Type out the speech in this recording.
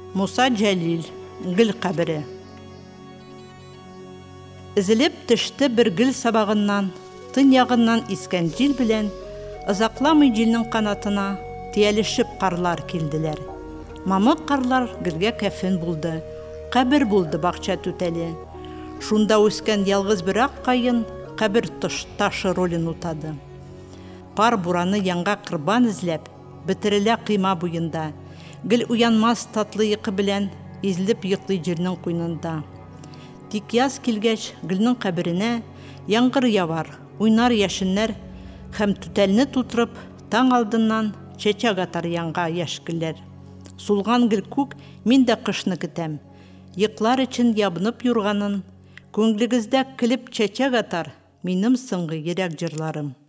Муса Джәлил, гел кабере. Изелеп төште бер гел сабагыннан, тын ягыннан искән җил белән, озакламый җилнең канатына тиялешеп карлар килделәр. Мамык карлар гелгә кәфен булды, кабер булды бакча түтәле. Шунда үскән ялгыз бер ак каен кабер ташы ролен утады. Кар бураны янга кырбан эзләп, бетерелә кыйма буенда. Гел уянмас татлы йокы белән излеп йоклый җирнең куйнында. Тик яз килгәч, гөлнең каберенә яңгыр явар, уйнар яшеннәр һәм түтәлне тутырып, таң алдыннан чәчәк атар янга яшькелләр. Сулган гел күк, мин дә кышны көтәм. Йоклар өчен ябынып юрганын, күңлегездә килеп чәчәк атар минем соңгы йөрәк җырларым.